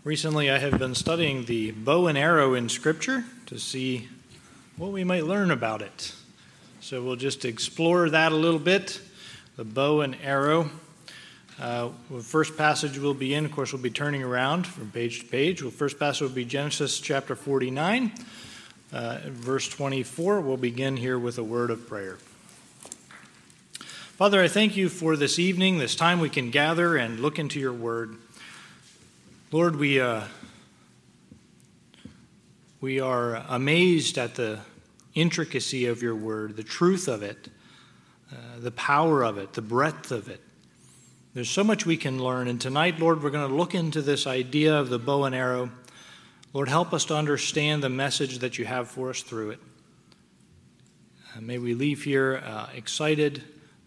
Recently, I have been studying the bow and arrow in Scripture to see what we might learn about it. So we'll just explore that a little bit, the bow and arrow. The first passage we'll be in, of course, we'll be turning around from page to page. The first passage will be Genesis chapter 49, verse 24. We'll begin here with a word of prayer. Father, I thank you for this evening, this time we can gather and look into your word. Lord, we are amazed at the intricacy of your word, the truth of it, the power of it, the breadth of it. There's so much we can learn, and tonight, Lord, we're going to look into this idea of the bow and arrow. Lord, help us to understand the message that you have for us through it. May we leave here excited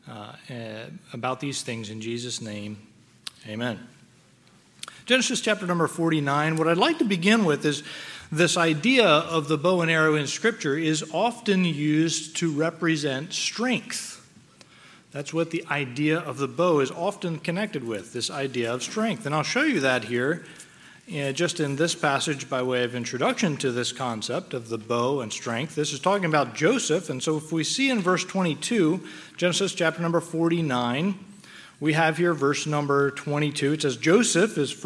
about these things in Jesus' name. Amen. Genesis chapter number 49, what I'd like to begin with is this idea of the bow and arrow in Scripture is often used to represent strength. That's what the idea of the bow is often connected with, this idea of strength. And I'll show you that here just in this passage by way of introduction to this concept of the bow and strength. This is talking about Joseph, and so if we see in verse 22, Genesis chapter number 49, we have here verse number 22. It says, Joseph is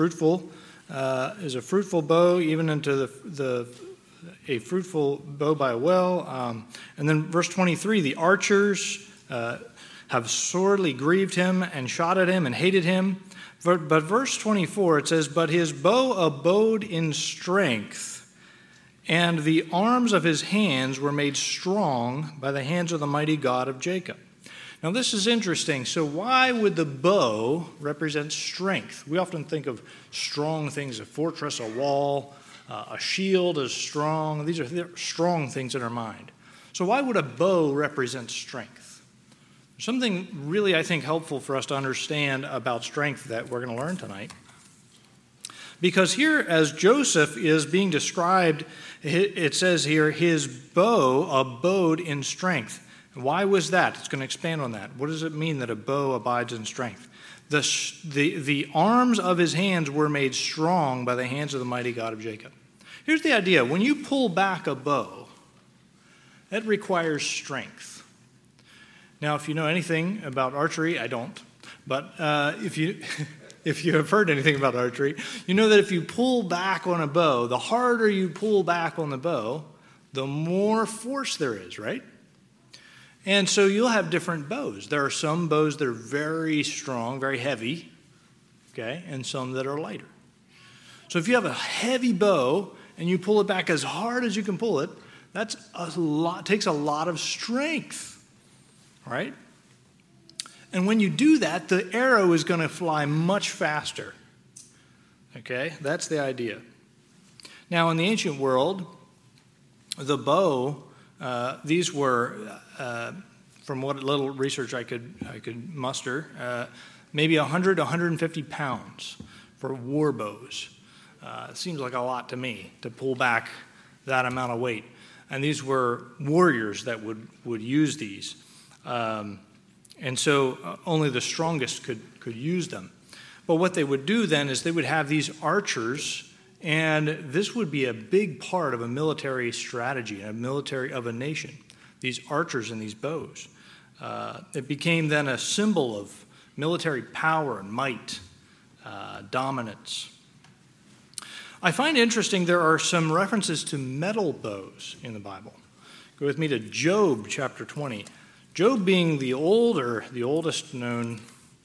a fruitful bow, even into a fruitful bow by a well. And then verse 23, the archers have sorely grieved him and shot at him and hated him. But verse 24, it says, but his bow abode in strength, and the arms of his hands were made strong by the hands of the mighty God of Jacob. Now, this is interesting. So why would the bow represent strength? We often think of strong things, a fortress, a wall, a shield is strong. These are strong things in our mind. So why would a bow represent strength? There's something really, I think, helpful for us to understand about strength that we're going to learn tonight. Because here, as Joseph is being described, it says here, his bow abode in strength. Why was that? It's going to expand on that. What does it mean that a bow abides in strength? The arms of his hands were made strong by the hands of the mighty God of Jacob. Here's the idea. When you pull back a bow, that requires strength. Now, if you know anything about archery, I don't. But if you have heard anything about archery, you know that if you pull back on a bow, the harder you pull back on the bow, the more force there is, right? And so you'll have different bows. There are some bows that are very strong, very heavy, okay, and some that are lighter. So if you have a heavy bow and you pull it back as hard as you can pull it, that's takes a lot of strength, right? And when you do that, the arrow is going to fly much faster, okay? That's the idea. Now, in the ancient world, the bow, these were, from what little research I could muster, maybe 100 to 150 pounds for war bows. It seems like a lot to me to pull back that amount of weight. And these were warriors that would use these. And so only the strongest could use them. But what they would do then is they would have these archers, and this would be a big part of a military strategy, a military of a nation, these archers and these bows. It became then a symbol of military power and might, dominance. I find interesting there are some references to metal bows in the Bible. Go with me to Job chapter 20. Job being the oldest known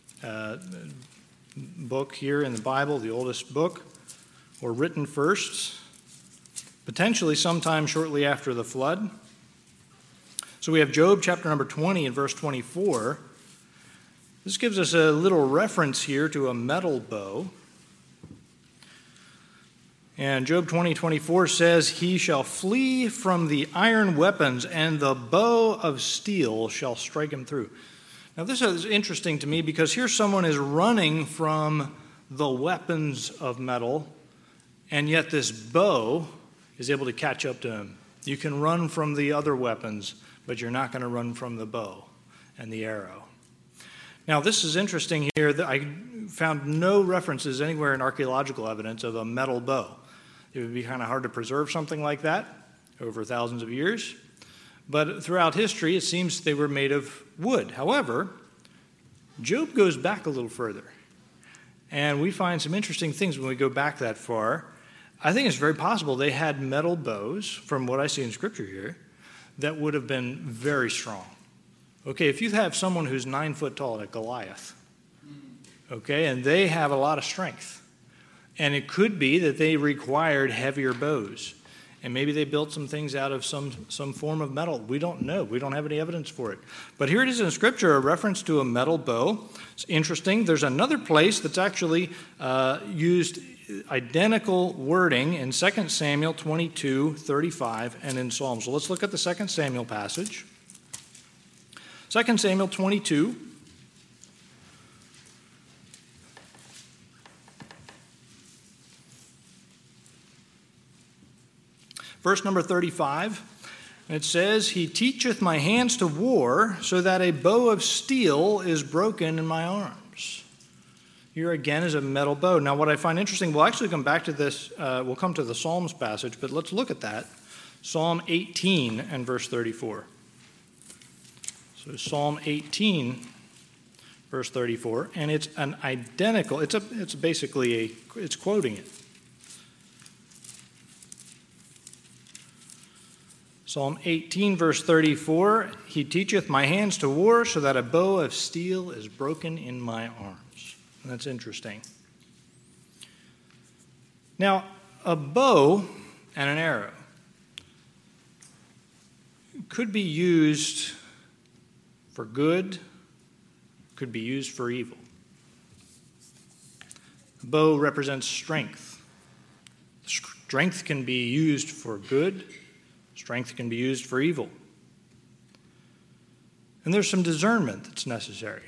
book here in the Bible, the oldest book, or written first, potentially sometime shortly after the flood. So we have Job chapter number 20 and verse 24. This gives us a little reference here to a metal bow. And Job 20:24 says, he shall flee from the iron weapons, and the bow of steel shall strike him through. Now this is interesting to me because here someone is running from the weapons of metal, and yet this bow is able to catch up to him. You can run from the other weapons, but you're not going to run from the bow and the arrow. Now, this is interesting here. That found no references anywhere in archaeological evidence of a metal bow. It would be kind of hard to preserve something like that over thousands of years. But throughout history, it seems they were made of wood. However, Job goes back a little further. And we find some interesting things when we go back that far. I think it's very possible they had metal bows, from what I see in Scripture here, that would have been very strong. Okay, if you have someone who's 9 foot tall, like Goliath, okay, and they have a lot of strength, and it could be that they required heavier bows, and maybe they built some things out of some form of metal. We don't know. We don't have any evidence for it. But here it is in Scripture, a reference to a metal bow. It's interesting. There's another place that's actually used identical wording in 2 Samuel 22:35 and in Psalms. So let's look at the 2 Samuel passage. 2 Samuel 22. Verse number 35, it says, "He teacheth my hands to war, so that a bow of steel is broken in my arms." Here again is a metal bow. Now what I find interesting, we'll actually come back to this, we'll come to the Psalms passage, but let's look at that. Psalm 18 and verse 34. So Psalm 18, verse 34, and it's an identical, it's quoting it. Psalm 18, verse 34, "He teacheth my hands to war, so that a bow of steel is broken in my arms." And that's interesting. Now, a bow and an arrow could be used for good, could be used for evil. A bow represents strength. Strength can be used for good. Strength can be used for evil. And there's some discernment that's necessary.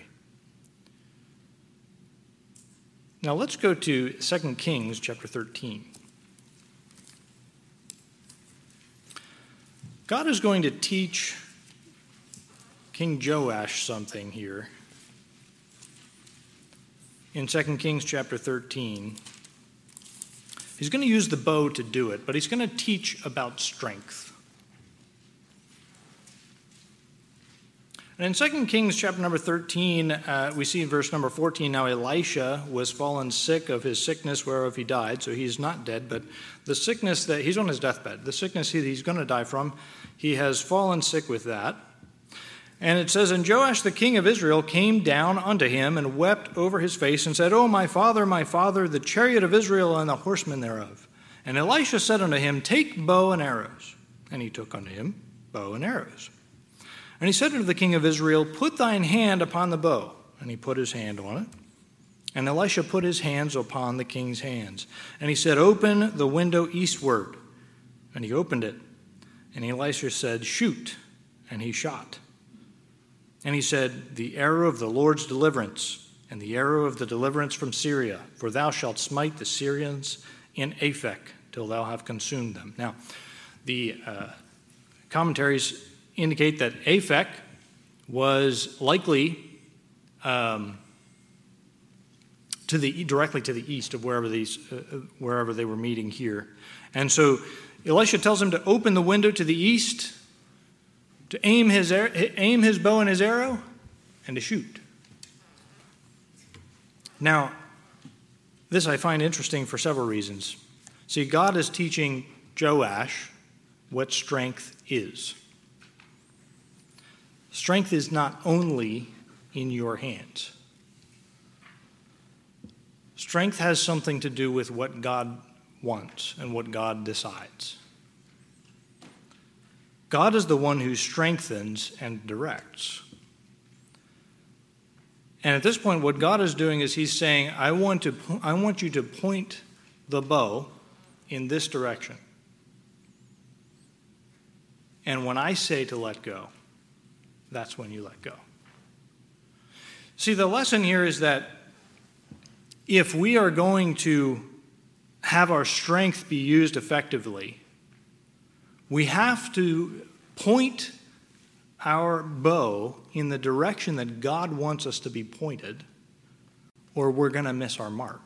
Now let's go to 2 Kings chapter 13. God is going to teach King Joash something here. In 2 Kings chapter 13, he's going to use the bow to do it, but he's going to teach about strength. And in 2 Kings chapter number 13, we see in verse number 14, "Now Elisha was fallen sick of his sickness whereof he died." So he's not dead, but the sickness that he's on his deathbed, the sickness he's going to die from, he has fallen sick with that. And it says, "And Joash the king of Israel came down unto him and wept over his face and said, O my father, the chariot of Israel and the horsemen thereof. And Elisha said unto him, Take bow and arrows. And he took unto him bow and arrows. And he said unto the king of Israel, Put thine hand upon the bow. And he put his hand on it. And Elisha put his hands upon the king's hands. And he said, Open the window eastward. And he opened it. And Elisha said, Shoot. And he shot. And he said, The arrow of the Lord's deliverance, and the arrow of the deliverance from Syria, for thou shalt smite the Syrians in Aphek, till thou have consumed them. Now, the commentaries indicate that Aphek was likely directly to the east of wherever they were meeting here. And so Elisha tells him to open the window to the east, to aim his bow and his arrow, and to shoot. Now, this I find interesting for several reasons. See, God is teaching Joash what strength is. Strength is not only in your hands. Strength has something to do with what God wants and what God decides. God is the one who strengthens and directs. And at this point, what God is doing is he's saying, I want you to point the bow in this direction. And when I say to let go, that's when you let go. See, the lesson here is that if we are going to have our strength be used effectively, we have to point our bow in the direction that God wants us to be pointed, or we're going to miss our mark.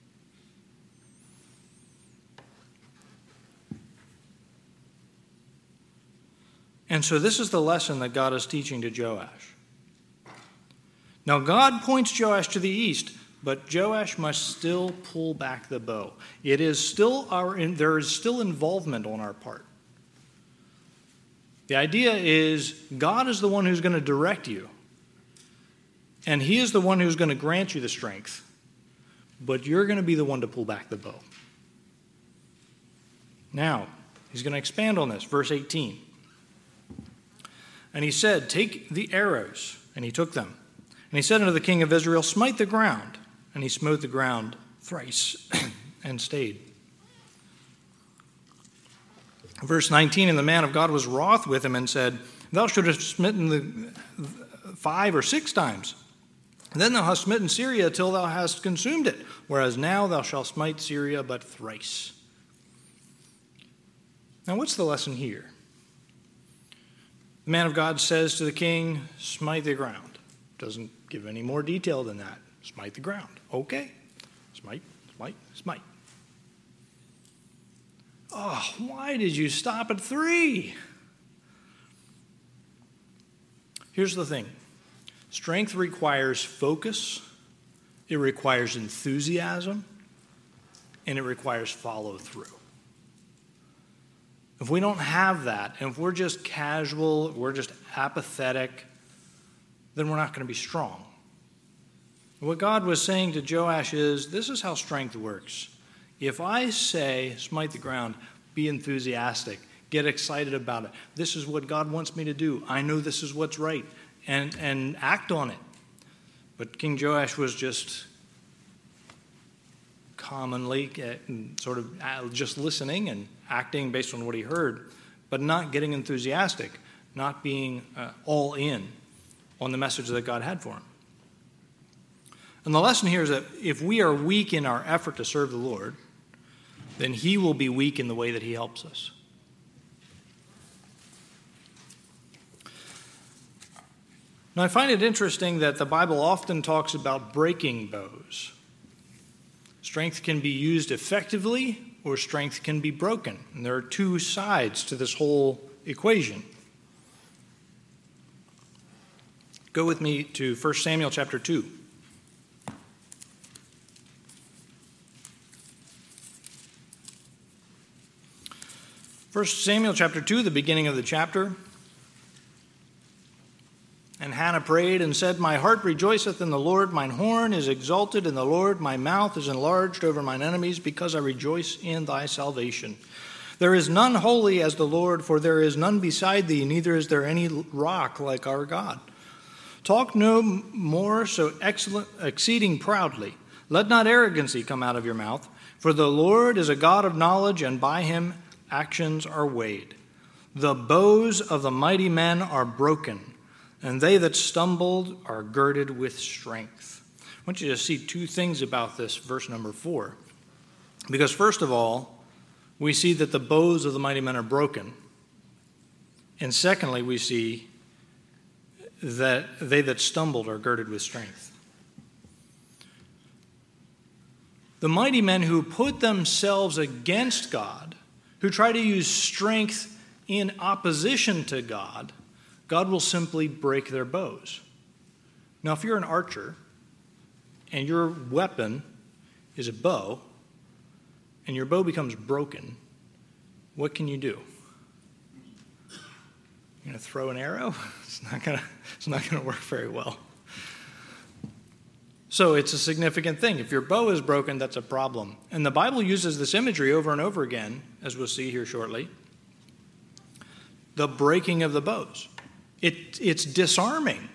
And so this is the lesson that God is teaching to Joash. Now God points Joash to the east, but Joash must still pull back the bow. There is still involvement on our part. The idea is God is the one who's going to direct you. And he is the one who's going to grant you the strength. But you're going to be the one to pull back the bow. Now, he's going to expand on this. Verse 18. And he said, take the arrows. And he took them. And he said unto the king of Israel, smite the ground. And he smote the ground thrice and stayed. Verse 19, and the man of God was wroth with him and said, thou shouldst have smitten the 5 or 6 times. And then thou hast smitten Syria till thou hast consumed it, whereas now thou shalt smite Syria but thrice. Now what's the lesson here? The man of God says to the king, smite the ground. Doesn't give any more detail than that. Smite the ground. Okay. Smite, smite, smite. Oh, why did you stop at 3? Here's the thing. Strength requires focus, it requires enthusiasm, and it requires follow through. If we don't have that, and if we're just casual, we're just apathetic, then we're not going to be strong. What God was saying to Joash is, this is how strength works. If I say, smite the ground, be enthusiastic, get excited about it. This is what God wants me to do. I know this is what's right. And act on it. But King Joash was just commonly sort of just listening and acting based on what he heard, but not getting enthusiastic, not being all in on the message that God had for him. And the lesson here is that if we are weak in our effort to serve the Lord, then he will be weak in the way that he helps us. Now, I find it interesting that the Bible often talks about breaking bows. Strength can be used effectively, or strength can be broken. And there are 2 sides to this whole equation. Go with me to 1 Samuel chapter 2. 1 Samuel chapter 2, the beginning of the chapter. And Hannah prayed and said, my heart rejoiceth in the Lord, mine horn is exalted in the Lord, my mouth is enlarged over mine enemies, because I rejoice in thy salvation. There is none holy as the Lord, for there is none beside thee, neither is there any rock like our God. Talk no more so exceeding proudly. Let not arrogancy come out of your mouth, for the Lord is a God of knowledge, and by him actions are weighed. The bows of the mighty men are broken, and they that stumbled are girded with strength. I want you to see 2 things about this, verse number 4. Because first of all, we see that the bows of the mighty men are broken. And secondly, we see that they that stumbled are girded with strength. The mighty men who put themselves against God, who try to use strength in opposition to God, God will simply break their bows. Now, if you're an archer and your weapon is a bow and your bow becomes broken, what can you do? You're going to throw an arrow? It's not going to work very well. So it's a significant thing. If your bow is broken, that's a problem. And the Bible uses this imagery over and over again, as we'll see here shortly. The breaking of the bows. It's disarming.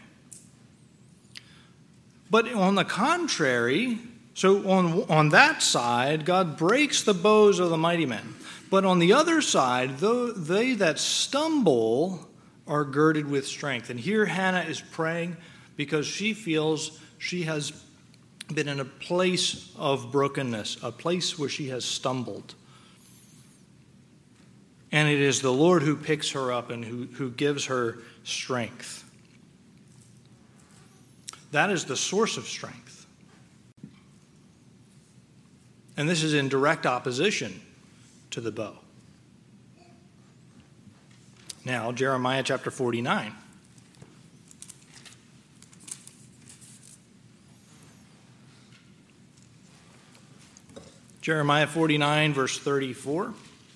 But on the contrary, so on that side, God breaks the bows of the mighty men. But on the other side, they that stumble are girded with strength. And here Hannah is praying because she feels she has been in a place of brokenness, a place where she has stumbled. And it is the Lord who picks her up and who gives her strength. That is the source of strength. And this is in direct opposition to the bow. Now, Jeremiah chapter 49. Jeremiah 49, verse 34.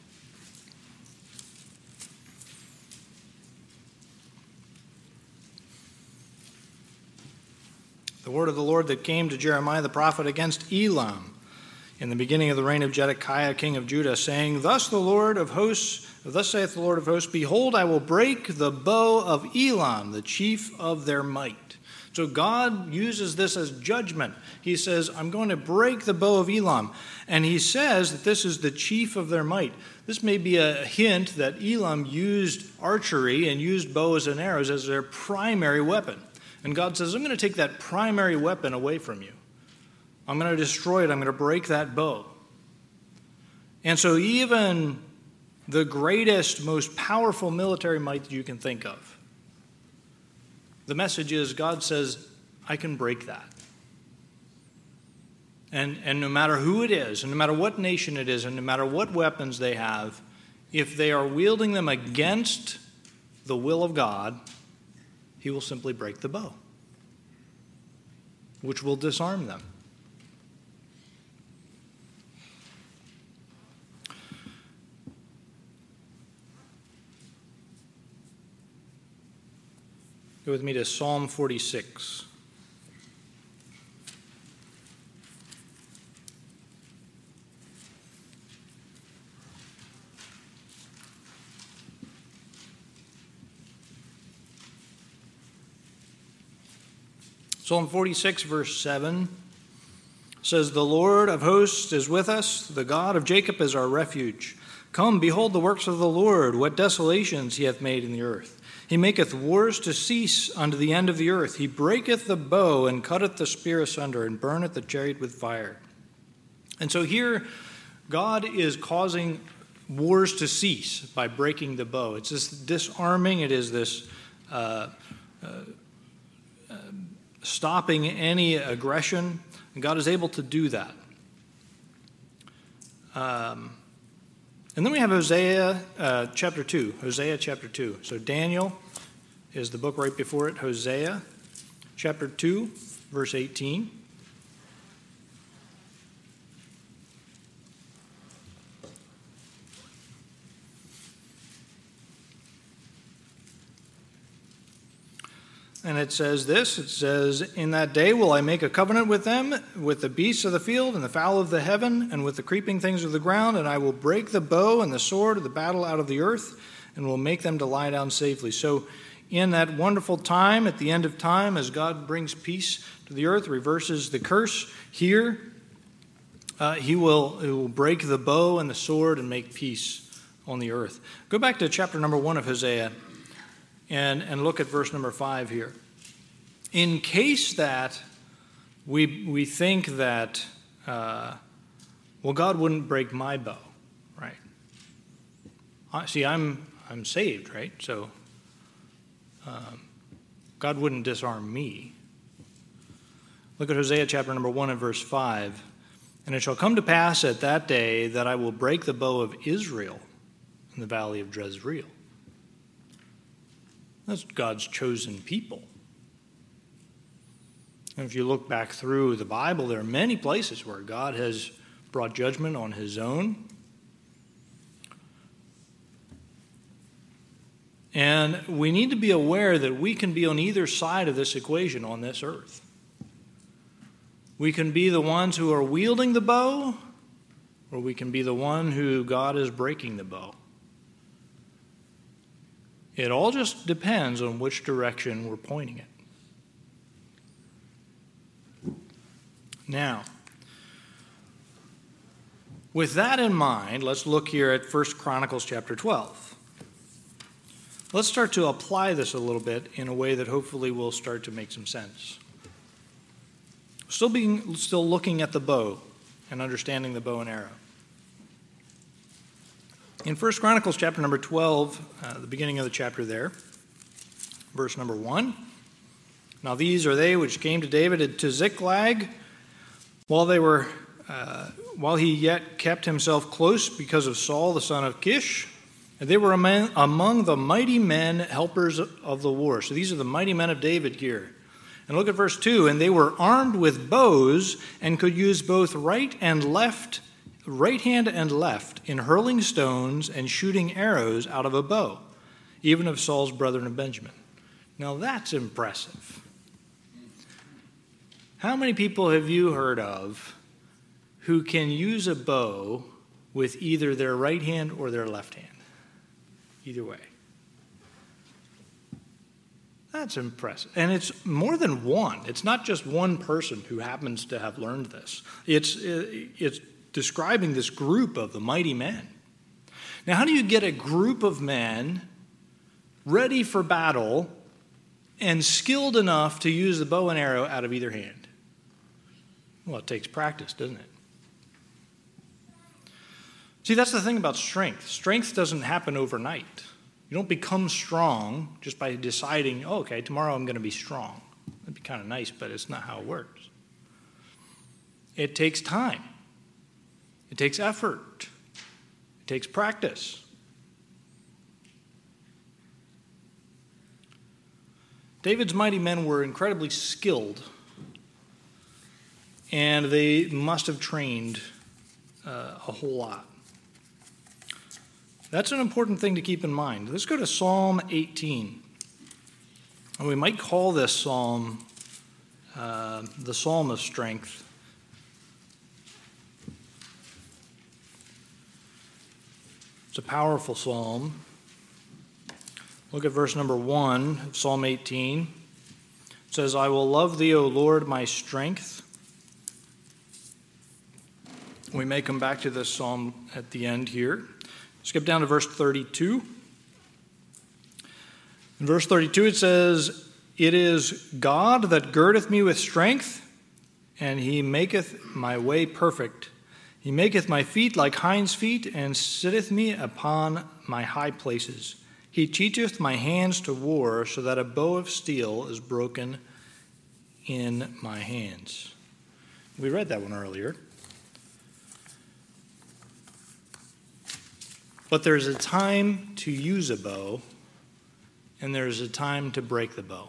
The word of the Lord that came to Jeremiah the prophet against Elam in the beginning of the reign of Zedekiah, king of Judah, saying, Thus saith the Lord of hosts, Behold, I will break the bow of Elam, the chief of their might. So God uses this as judgment. He says, I'm going to break the bow of Elam. And he says that this is the chief of their might. This may be a hint that Elam used archery and used bows and arrows as their primary weapon. And God says, I'm going to take that primary weapon away from you. I'm going to destroy it. I'm going to break that bow. And so even the greatest, most powerful military might that you can think of, the message is God says, I can break that. And no matter who it is, and no matter what nation it is, and no matter what weapons they have, if they are wielding them against the will of God, he will simply break the bow, which will disarm them. Go with me to Psalm 46. Psalm 46, verse 7 says, The Lord of hosts is with us, the God of Jacob is our refuge. Come, behold the works of the Lord, what desolations he hath made in the earth. He maketh wars to cease unto the end of the earth. He breaketh the bow and cutteth the spear asunder and burneth the chariot with fire. And so here, God is causing wars to cease by breaking the bow. It's this disarming. It is this stopping any aggression. And God is able to do that. And then we have Hosea chapter 2. Hosea chapter 2. So Daniel is the book right before it. Hosea chapter 2, verse 18. And it says this, it says, In that day will I make a covenant with them, with the beasts of the field and the fowl of the heaven, and with the creeping things of the ground, and I will break the bow and the sword of the battle out of the earth, and will make them to lie down safely. So in that wonderful time, at the end of time, as God brings peace to the earth, reverses the curse, here he will break the bow and the sword and make peace on the earth. Go back to chapter number 1 of Hosea. And look at verse number 5 here. In case that we think that, God wouldn't break my bow, right? See, I'm saved, right? So God wouldn't disarm me. Look at Hosea chapter number 1 and verse 5. And it shall come to pass at that day that I will break the bow of Israel in the valley of Jezreel. That's God's chosen people. And if you look back through the Bible, there are many places where God has brought judgment on his own. And we need to be aware that we can be on either side of this equation on this earth. We can be the ones who are wielding the bow, or we can be the one who God is breaking the bow. It all just depends on which direction we're pointing it. Now, with that in mind, let's look here at 1 Chronicles chapter 12. Let's start to apply this a little bit in a way that hopefully will start to make some sense. Still looking at the bow and understanding the bow and arrow. In 1 Chronicles chapter number 12, the beginning of the chapter there, verse number 1. Now these are they which came to David to Ziklag while they were while he yet kept himself close because of Saul, the son of Kish. And they were among the mighty men, helpers of the war. So these are the mighty men of David here. And look at verse 2. And they were armed with bows and could use both right hand and left, in hurling stones and shooting arrows out of a bow, even of Saul's brethren of Benjamin. Now that's impressive. How many people have you heard of who can use a bow with either their right hand or their left hand? Either way. That's impressive. And it's more than one. It's not just one person who happens to have learned this. It's describing this group of the mighty men. Now, how do you get a group of men ready for battle and skilled enough to use the bow and arrow out of either hand? Well, it takes practice, doesn't it? See, that's the thing about strength. Strength doesn't happen overnight. You don't become strong just by deciding, oh, okay, tomorrow I'm going to be strong. That'd be kind of nice, but it's not how it works. It takes time. It takes effort. It takes practice. David's mighty men were incredibly skilled, and they must have trained a whole lot. That's an important thing to keep in mind. Let's go to Psalm 18. And we might call this psalm the Psalm of Strength. It's a powerful psalm. Look at verse number 1 of Psalm 18. It says, I will love thee, O Lord, my strength. We may come back to this psalm at the end here. Skip down to verse 32. In verse 32 it says, It is God that girdeth me with strength, and he maketh my way perfect. He maketh my feet like hinds' feet, and sitteth me upon my high places. He teacheth my hands to war, so that a bow of steel is broken in my hands. We read that one earlier. But there's a time to use a bow, and there's a time to break the bow.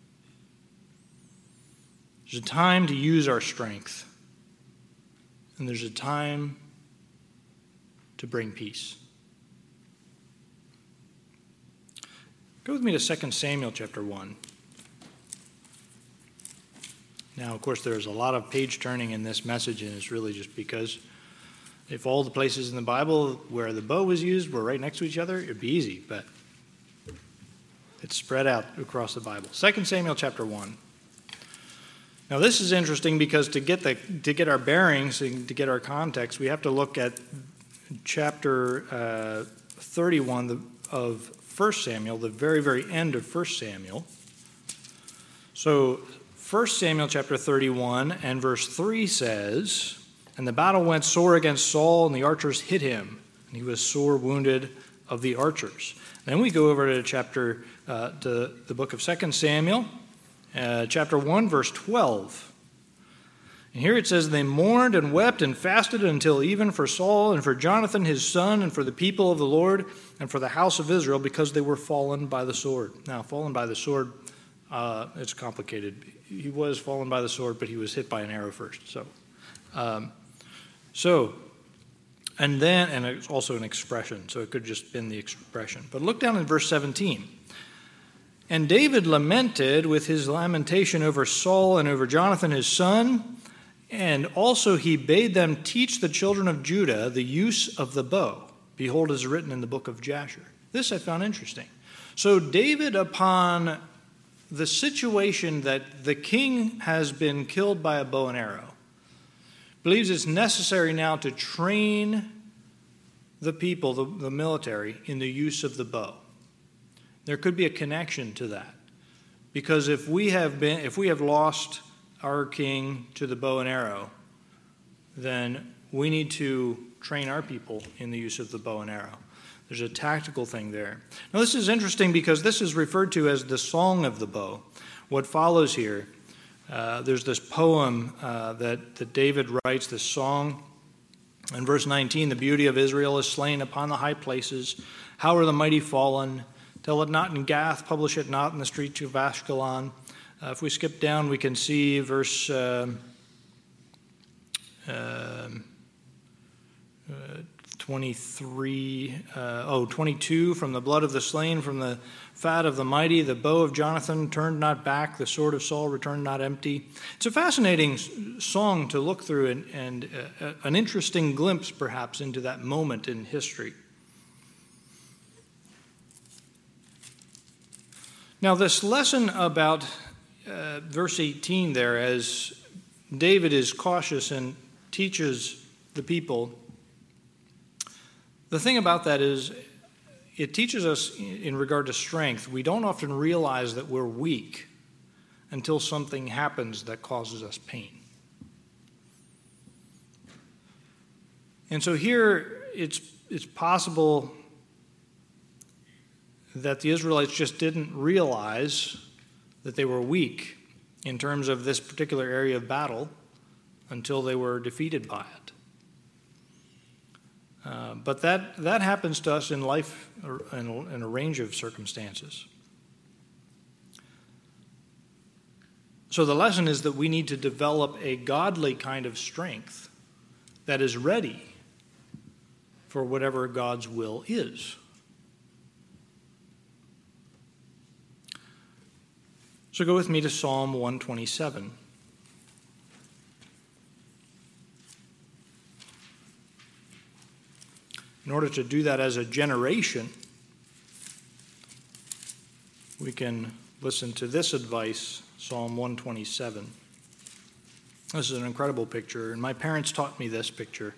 There's a time to use our strength, and there's a time to bring peace. Go with me to 2 Samuel chapter 1. Now, of course, there's a lot of page turning in this message, and it's really just because if all the places in the Bible where the bow was used were right next to each other, it'd be easy, but it's spread out across the Bible. 2 Samuel chapter 1. Now this is interesting because to get our bearings and to get our context, we have to look at chapter 31 of 1 Samuel, the very, very end of 1 Samuel. So 1 Samuel chapter 31 and verse 3 says, And the battle went sore against Saul, and the archers hit him, and he was sore wounded of the archers. Then we go over to the book of 2 Samuel, chapter 1, verse 12. And here it says, They mourned and wept and fasted until even for Saul and for Jonathan his son and for the people of the Lord and for the house of Israel, because they were fallen by the sword. Now, fallen by the sword, it's complicated. He was fallen by the sword, but he was hit by an arrow first. And it's also an expression, so it could have just been the expression. But look down in verse 17. And David lamented with his lamentation over Saul and over Jonathan his son, and also he bade them teach the children of Judah the use of the bow. Behold, is written in the book of Jasher. This I found interesting. So David, upon the situation that the king has been killed by a bow and arrow, believes it's necessary now to train the people, the military, in the use of the bow. There could be a connection to that, because if we have lost our king to the bow and arrow, then we need to train our people in the use of the bow and arrow. There's a tactical thing there. Now this is interesting because this is referred to as the Song of the Bow. What follows here, there's this poem that David writes, this song, In verse 19, the beauty of Israel is slain upon the high places. How are the mighty fallen? Tell it not in Gath, publish it not in the streets of Ashkelon. If we skip down, we can see verse 22, from the blood of the slain, from the fat of the mighty, the bow of Jonathan turned not back, the sword of Saul returned not empty. It's a fascinating song to look through and an interesting glimpse, perhaps, into that moment in history. Now, this lesson about verse 18 there, as David is cautious and teaches the people, the thing about that is it teaches us in regard to strength. We don't often realize that we're weak until something happens that causes us pain. And so here it's possible that the Israelites just didn't realize that they were weak in terms of this particular area of battle until they were defeated by it. But that happens to us in life in a range of circumstances. So the lesson is that we need to develop a godly kind of strength that is ready for whatever God's will is. So go with me to Psalm 127. In order to do that as a generation, we can listen to this advice, Psalm 127. This is an incredible picture, and my parents taught me this picture.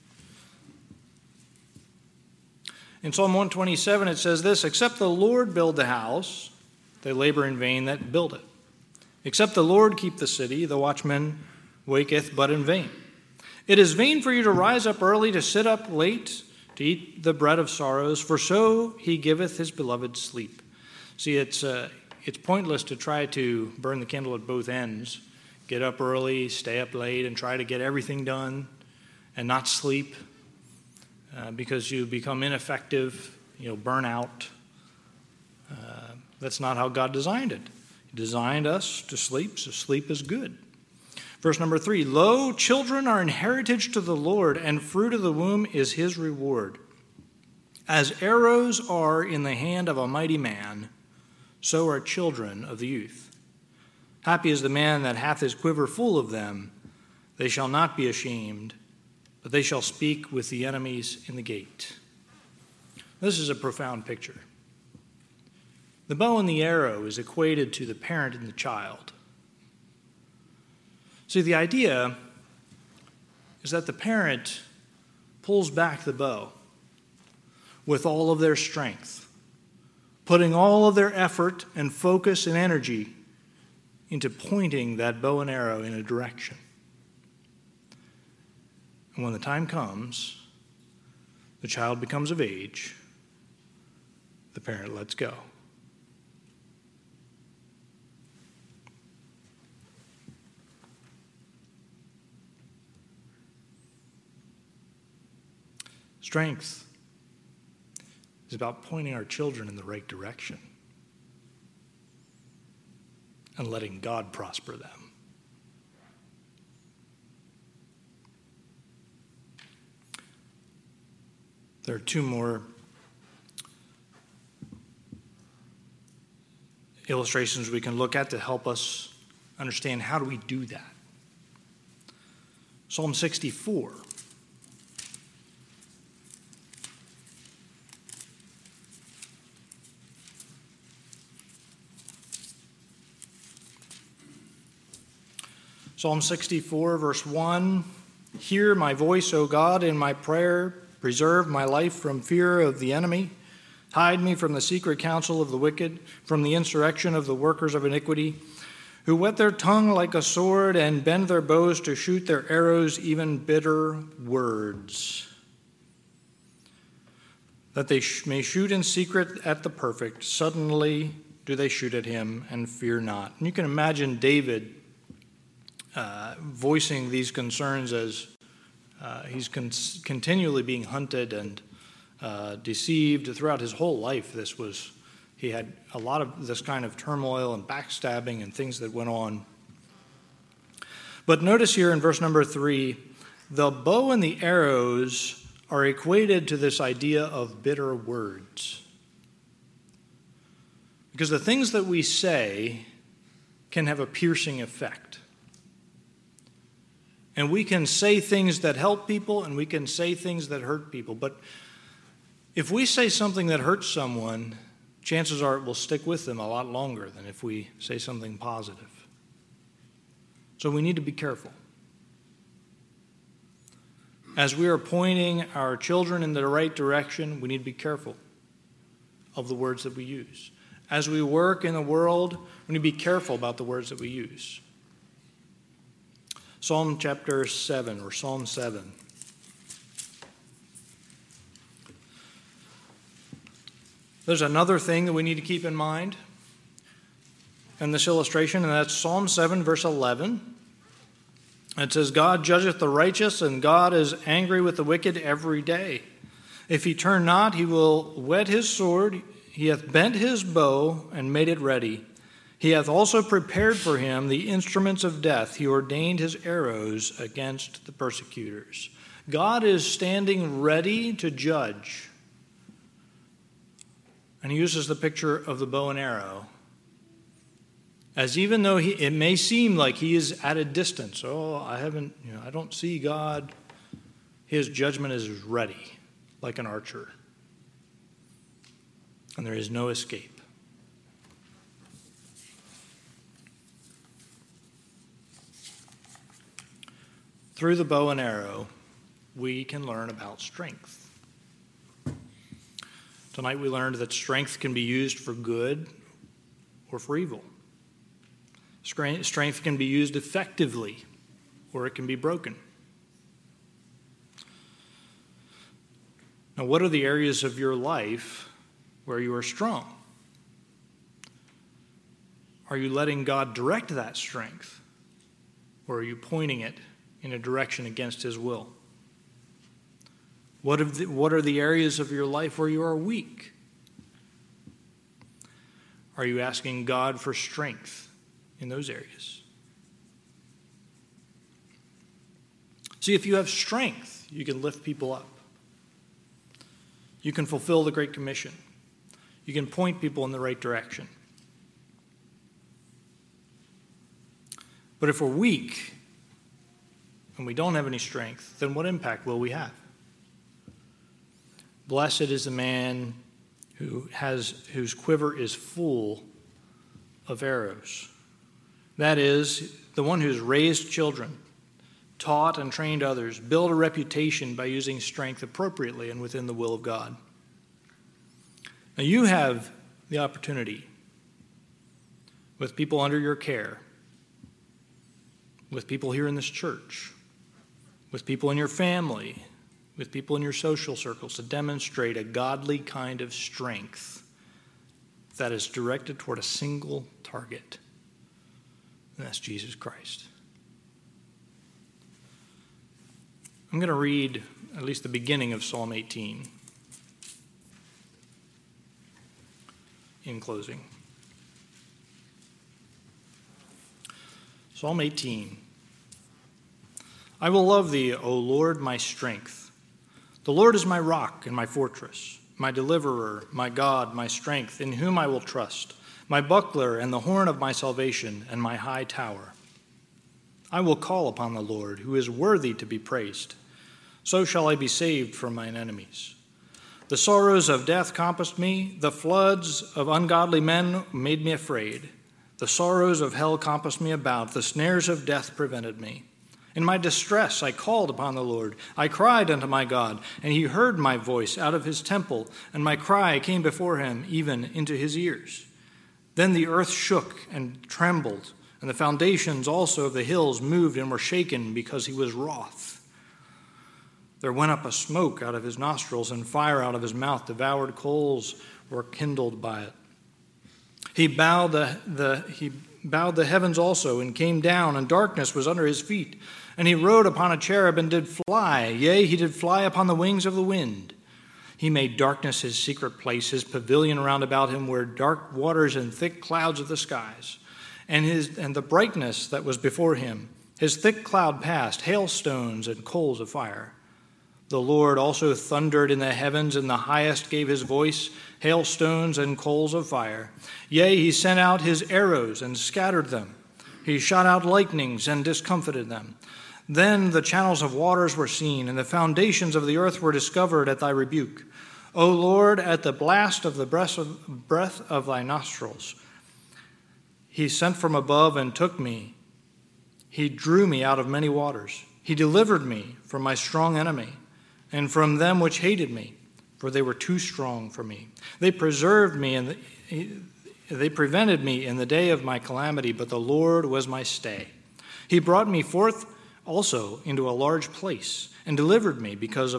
In Psalm 127, it says this: "Except the Lord build the house, they labor in vain that build it. Except the Lord keep the city, the watchman waketh but in vain. It is vain for you to rise up early, to sit up late, to eat the bread of sorrows, for so he giveth his beloved sleep." See, it's pointless to try to burn the candle at both ends, get up early, stay up late, and try to get everything done and not sleep because you become ineffective, burn out. That's not how God designed it. He designed us to sleep, so sleep is good. Verse number 3, "Lo, children are an heritage to the Lord, and fruit of the womb is his reward. As arrows are in the hand of a mighty man, so are children of the youth. Happy is the man that hath his quiver full of them. They shall not be ashamed, but they shall speak with the enemies in the gate." This is a profound picture. The bow and the arrow is equated to the parent and the child. See, the idea is that the parent pulls back the bow with all of their strength, putting all of their effort and focus and energy into pointing that bow and arrow in a direction. And when the time comes, the child becomes of age, the parent lets go. Strength is about pointing our children in the right direction and letting God prosper them. There are two more illustrations we can look at to help us understand how do we do that. Psalm 64. Psalm 64, verse 1, "Hear my voice, O God, in my prayer. Preserve my life from fear of the enemy. Hide me from the secret counsel of the wicked, from the insurrection of the workers of iniquity, who whet their tongue like a sword and bend their bows to shoot their arrows, even bitter words. That they may shoot in secret at the perfect. Suddenly do they shoot at him and fear not." And you can imagine David voicing these concerns as He's continually being hunted and deceived throughout his whole life. He had a lot of this kind of turmoil and backstabbing and things that went on. But notice here in verse number 3, the bow and the arrows are equated to this idea of bitter words. Because the things that we say can have a piercing effect. And we can say things that help people and we can say things that hurt people. But if we say something that hurts someone, chances are it will stick with them a lot longer than if we say something positive. So we need to be careful. As we are pointing our children in the right direction, we need to be careful of the words that we use. As we work in the world, we need to be careful about the words that we use. Psalm chapter 7, or Psalm 7. There's another thing that we need to keep in mind in this illustration, and that's Psalm 7, verse 11. It says, God judgeth the righteous, and God is angry with the wicked every day. If he turn not, he will whet his sword. He hath bent his bow and made it ready. He hath also prepared for him the instruments of death. He ordained his arrows against the persecutors. God is standing ready to judge. And he uses the picture of the bow and arrow. As even though it may seem like he is at a distance. Oh, I don't see God. His judgment is ready, like an archer. And there is no escape. Through the bow and arrow, we can learn about strength. Tonight we learned that strength can be used for good or for evil. Strength can be used effectively, or it can be broken. Now, what are the areas of your life where you are strong? Are you letting God direct that strength, or are you pointing it in a direction against his will? What are the areas of your life where you are weak? Are you asking God for strength in those areas? See, if you have strength, you can lift people up. You can fulfill the Great Commission. You can point people in the right direction. But if we're weak and we don't have any strength, then what impact will we have? Blessed is the man whose quiver is full of arrows. That is, the one who's raised children, taught and trained others, built a reputation by using strength appropriately and within the will of God. Now you have the opportunity, with people under your care, with people here in this church, with people in your family, with people in your social circles, to demonstrate a godly kind of strength that is directed toward a single target, and that's Jesus Christ. I'm going to read at least the beginning of Psalm 18 in closing. Psalm 18. I will love thee, O Lord, my strength. The Lord is my rock and my fortress, my deliverer, my God, my strength, in whom I will trust, my buckler and the horn of my salvation and my high tower. I will call upon the Lord, who is worthy to be praised. So shall I be saved from mine enemies. The sorrows of death compassed me. The floods of ungodly men made me afraid. The sorrows of hell compassed me about. The snares of death prevented me. In my distress I called upon the Lord. I cried unto my God, and he heard my voice out of his temple, and my cry came before him even into his ears. Then the earth shook and trembled, and the foundations also of the hills moved and were shaken because he was wroth. There went up a smoke out of his nostrils, and fire out of his mouth. Devoured coals were kindled by it. He bowed the heavens also, and came down, and darkness was under his feet. And he rode upon a cherub and did fly. Yea, he did fly upon the wings of the wind. He made darkness his secret place. His pavilion round about him were dark waters and thick clouds of the skies. And the brightness that was before him, his thick cloud passed, hailstones and coals of fire. The Lord also thundered in the heavens, and the highest gave his voice, hailstones and coals of fire. Yea, he sent out his arrows and scattered them. He shot out lightnings and discomfited them. Then the channels of waters were seen, and the foundations of the earth were discovered at thy rebuke. O Lord, at the blast of the breath of thy nostrils. He sent from above and took me. He drew me out of many waters. He delivered me from my strong enemy and from them which hated me, for they were too strong for me. They preserved me, and they prevented me in the day of my calamity, but the Lord was my stay. He brought me forth also into a large place, and delivered me because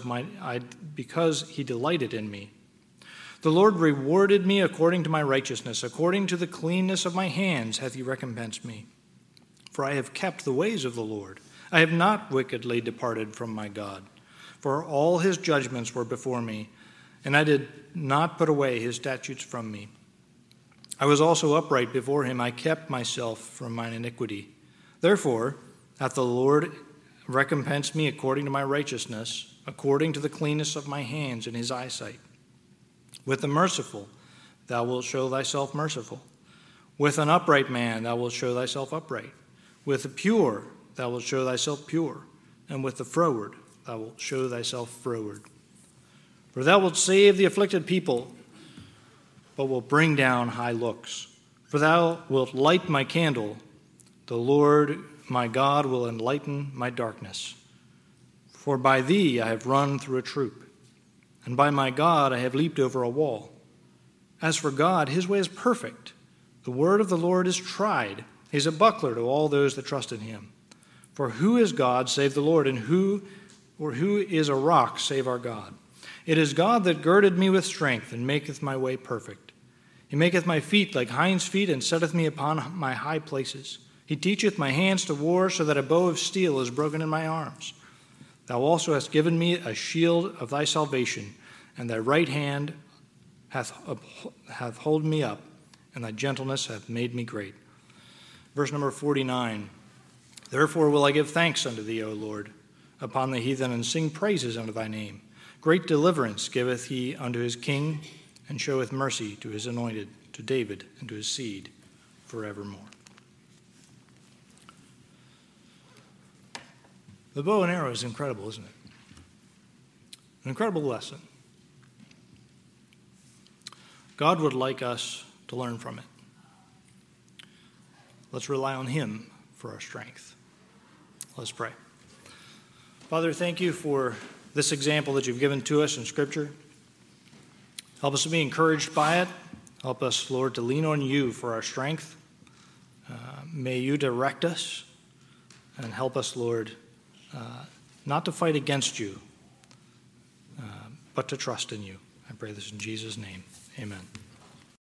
he delighted in me. The Lord rewarded me according to my righteousness, according to the cleanness of my hands hath he recompensed me. For I have kept the ways of the Lord. I have not wickedly departed from my God. For all his judgments were before me, and I did not put away his statutes from me. I was also upright before him. I kept myself from mine iniquity. Therefore hath the Lord recompensed me according to my righteousness, according to the cleanness of my hands in his eyesight. With the merciful thou wilt show thyself merciful. With an upright man thou wilt show thyself upright. With the pure thou wilt show thyself pure. And with the froward thou wilt show thyself froward. For thou wilt save the afflicted people, but wilt bring down high looks. For thou wilt light my candle. The Lord my God will enlighten my darkness. For by thee I have run through a troop, and by my God I have leaped over a wall. As for God, his way is perfect. The word of the Lord is tried. He is a buckler to all those that trust in him. For who is God save the Lord, and who is a rock save our God? It is God that girded me with strength, and maketh my way perfect. He maketh my feet like hinds' feet, and setteth me upon my high places. He teacheth my hands to war, so that a bow of steel is broken in my arms. Thou also hast given me a shield of thy salvation, and thy right hand hath holden me up, and thy gentleness hath made me great. Verse number 49. Therefore will I give thanks unto thee, O Lord, upon the heathen, and sing praises unto thy name. Great deliverance giveth he unto his king, and showeth mercy to his anointed, to David and to his seed forevermore. The bow and arrow is incredible, isn't it? An incredible lesson. God would like us to learn from it. Let's rely on him for our strength. Let's pray. Father, thank you for this example that you've given to us in Scripture. Help us to be encouraged by it. Help us, Lord, to lean on you for our strength. May you direct us and help us, Lord, not to fight against you, but to trust in you. I pray this in Jesus' name. Amen.